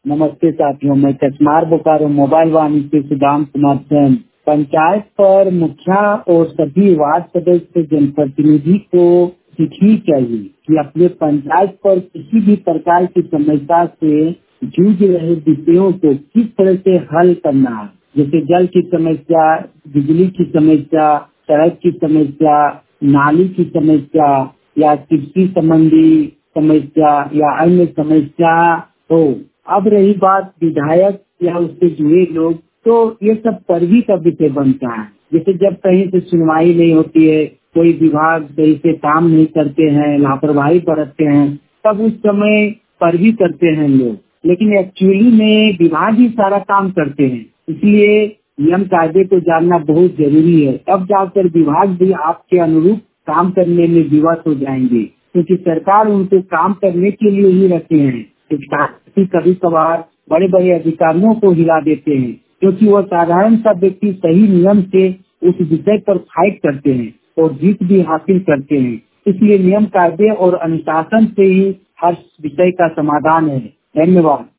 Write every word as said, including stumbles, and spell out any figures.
नमस्ते साथियों, मैं कचमार बोकारो मोबाइल वाणी से सुदाम कुमार सेन। पंचायत पर मुखिया और सभी वार्ड सदस्य जनप्रतिनिधि को सीखनी चाहिए कि अपने पंचायत पर किसी भी प्रकार की समस्या से जूझ रहे विषयों को किस तरह से हल करना है। जैसे जल की समस्या, बिजली की समस्या, सड़क की समस्या, नाली की समस्या या कृषि संबंधी समस्या या अन्य समस्या हो। अब रही बात विधायक या उससे जुड़े लोग, तो ये सब परवी का विषय बनता है। जैसे जब कहीं से सुनवाई नहीं होती है, कोई विभाग सही से काम नहीं करते हैं, लापरवाही बरतते हैं, तब उस समय परवी करते हैं लोग। लेकिन एक्चुअली में विभाग ही सारा काम करते हैं, इसलिए नियम कायदे को जानना बहुत जरूरी है। तब जाकर विभाग भी आपके अनुरूप काम करने में विवश हो जाएंगे, क्योंकि सरकार उनको काम करने के लिए ही रखे हैं। कभी कभार बड़े बड़े अधिकारियों को हिला देते हैं, क्योंकि वह साधारण सा व्यक्ति सही नियम से उस विषय पर फाइट करते हैं और जीत भी हासिल करते हैं। इसलिए नियम कायदे और अनुशासन से ही हर विषय का समाधान है। धन्यवाद।